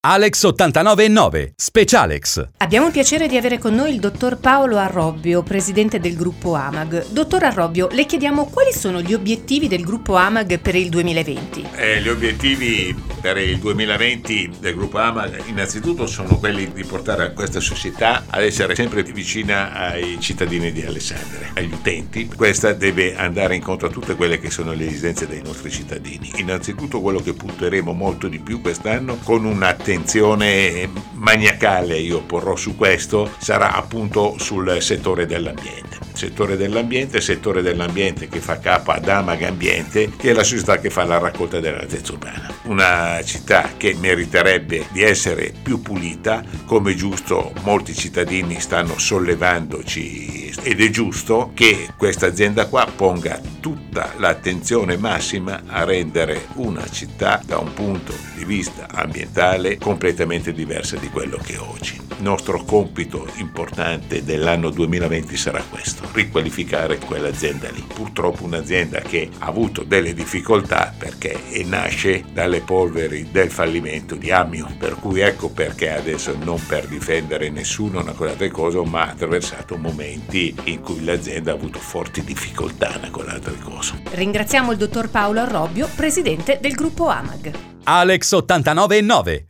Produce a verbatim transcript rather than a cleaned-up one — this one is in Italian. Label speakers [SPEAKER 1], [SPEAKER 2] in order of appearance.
[SPEAKER 1] Alex ottantanove e nove, Specialex.
[SPEAKER 2] Abbiamo il piacere di avere con noi il dottor Paolo Arrobbio, presidente del gruppo AMAG. Dottor Arrobbio, le chiediamo quali sono gli obiettivi del gruppo AMAG per il duemilaventi?
[SPEAKER 3] Eh, gli obiettivi per il duemilaventi del gruppo AMAG innanzitutto sono quelli di portare questa società ad essere sempre più vicina ai cittadini di Alessandria, agli utenti. Questa deve andare incontro a tutte quelle che sono le esigenze dei nostri cittadini. Innanzitutto quello che punteremo molto di più quest'anno, con un'attenzione maniacale io porrò su questo, sarà appunto sul settore dell'ambiente. Settore dell'ambiente, settore dell'ambiente che fa capo ad AMAG Ambiente, che è la società che fa la raccolta della nettezza urbana. Una città che meriterebbe di essere più pulita, come giusto molti cittadini stanno sollevandoci, ed è giusto che questa azienda qua ponga tutta l'attenzione massima a rendere una città da un punto di vista ambientale completamente diversa di quello che è oggi. Il nostro compito importante dell'anno duemilaventi sarà questo: riqualificare quell'azienda lì. Purtroppo un'azienda che ha avuto delle difficoltà perché nasce dalle polveri del fallimento di Ammio, per cui ecco perché adesso, non per difendere nessuno, una cosa altre cose, ma ha attraversato momenti in cui l'azienda ha avuto forti difficoltà con le altre cose.
[SPEAKER 2] Ringraziamo il dottor Paolo Arrobbio, presidente del gruppo AMAG.
[SPEAKER 1] Alex ottantanove e nove.